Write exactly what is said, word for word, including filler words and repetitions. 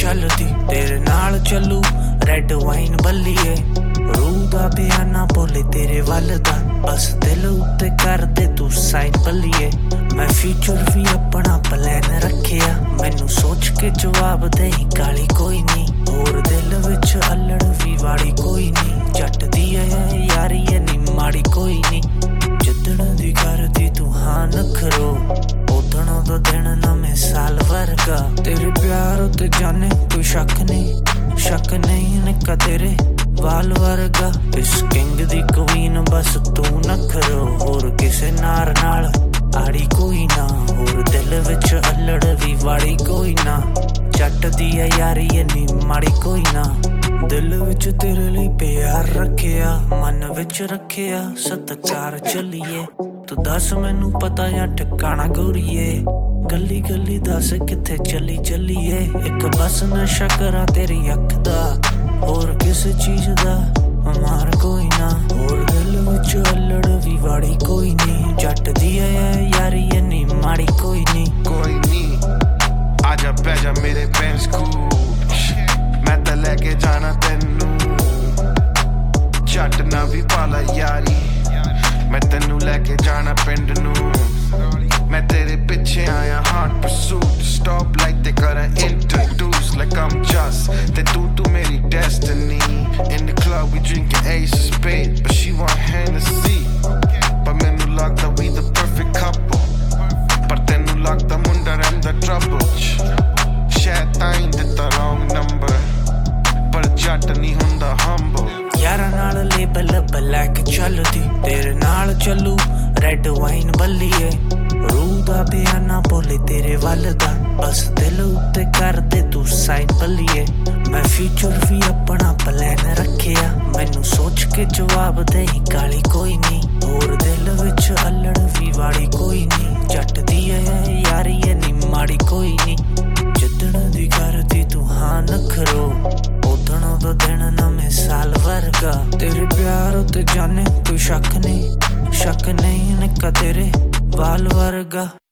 चलदी तेरे नाल चलू रेड वाइन बल्लीए रूह दा बयाना बोले तेरे वल दा बस दिल उत्ते कर दे तू साइन बल्लीए मैं फ्यूचर भी अपना प्लान रखिया मैनू सोच के जवाब दे गाली कोई नहीं होर दिल विच अल्लड़ भी वाड़ी कोई नहीं जट दी है यारी है नी माड़ी कोई नहीं जिदण दी करदी तू हाँ नखरो उदण दा दिन नवें साल वर्गा तेरे प्यार उत्ते जाने कोई शक नहीं शक नहीं निक्का तेरे वाल वर्गा इस किंग दी क्वीन बस तू नखरो होर किसे नार नाल आड़ी कोई ना होर दिल विच अल्लड़ भी वाड़ी कोई ना जट दी है यारी नी माड़ी कोई ना दिल विच तेरे लिए प्यार रखिया मन विच रखिया सत्कार चलिए तू दस मैनू पता या ठिकाना गोरीए गली गली दस किथे चली चलिए एक बस नशा करा तेरी अख दा होर किस चीज दा मार कोई ना होर दिल विच अल्लड़ भी वाड़ी कोई नहीं जट दी है यारी नी माड़ी कोई नहीं कोई नहीं आजा बैजा मेरे बैंस को मैं तो लेके जाना तेनू जट ना भी पाला यारी मैं तेनू लेके जाना पिंड नू मैं तेरे पीछे आया hot pursuit stop like they gotta introduce like I'm just ते तू तू मेरी destiny in the club we drinking Ace of Spades but she want Hennessy but मैनू लगदा we the perfect couple पर तेनू लगदा मुंडा रहिंदा trouble शायद ताईं दित्ता wrong number पर जट नहीं हुंदा humble यारा नाल लेबल ब्लैक चलदी तेरे नाल चलू रेड वाइन बल्लीए रूह दा बयाना बोले तेरे वल दा बस दिल उत्ते कर दे तू साइन बल्लीए मैं फ्यूचर भी अपना प्लान रखिया मैनू सोच के जवाब दे गाली कोई नहीं होर दिल विच अल्लड़ भी वाड़ी कोई नहीं जट दी है यारी नी माड़ी कोई नहीं जिदण दी करदी तू हाँ नखरो उदण दा दिन नवें साल वर्गा तेरे प्यार उत्ते जाने कोई शक नहीं शक नहीं निक्का तेरे वाल वर्गा।